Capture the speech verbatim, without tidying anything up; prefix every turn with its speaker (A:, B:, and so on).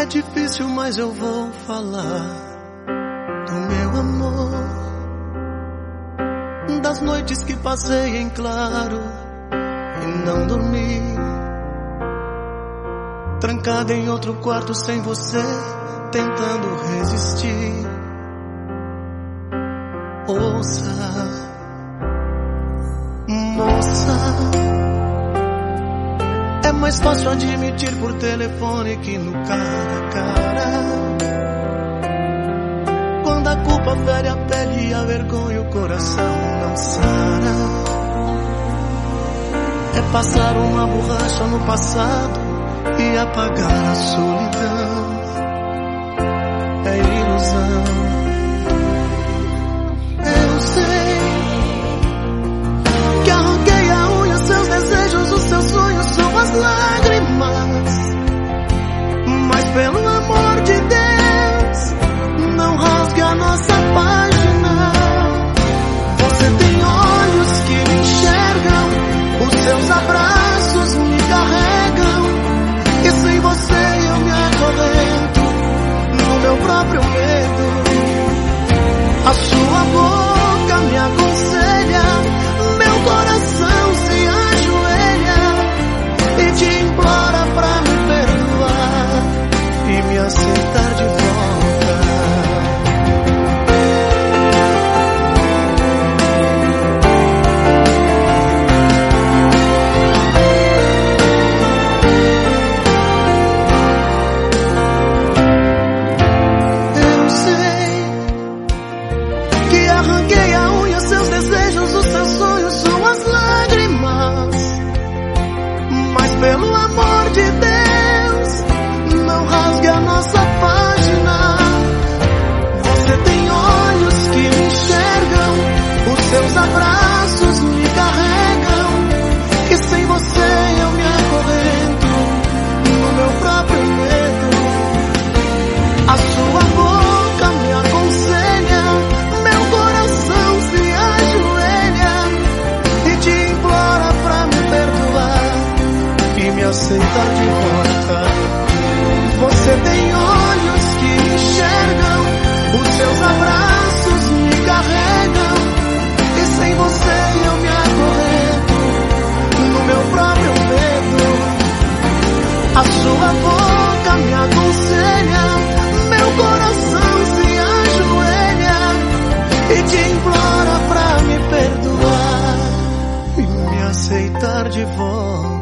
A: É difícil, mas eu vou falar do meu amor, das noites que passei em claro e não dormi, trancada em outro quarto sem você, tentando resistir. Ouça, moça, é mais fácil admitir por telefone que no cara a cara. Quando a culpa fere a pele e a vergonha o coração não sara. É passar uma borracha no passado e apagar a solidão. É ilusão. Eu sei que arranquei a unha, seus desejos, os seus sonhos, suas lágrimas. Mas pelo amor de Deus, não rasgue a nossa página. Você tem olhos que me enxergam, os seus abraços me carregam, e sem você eu me acorrento no meu próprio medo. A sua boca me aconselha, meu coração se ajoelha e te implora pra me perdoar e me aceitar de volta. Pelo amor de Deus, não rasgue a nossa página. Você tem olhos que me enxergam, os seus abraços me carregam, e sem você eu me acorrento no meu próprio medo. A sua boca me aconselha, meu coração se ajoelha e te implora pra me perdoar e me aceitar de volta. Você tem olhos que me enxergam, os seus abraços me carregam, e sem você eu me acorrento no meu próprio medo. A sua boca me aconselha, meu coração se ajoelha e te implora pra me perdoar e me aceitar de volta.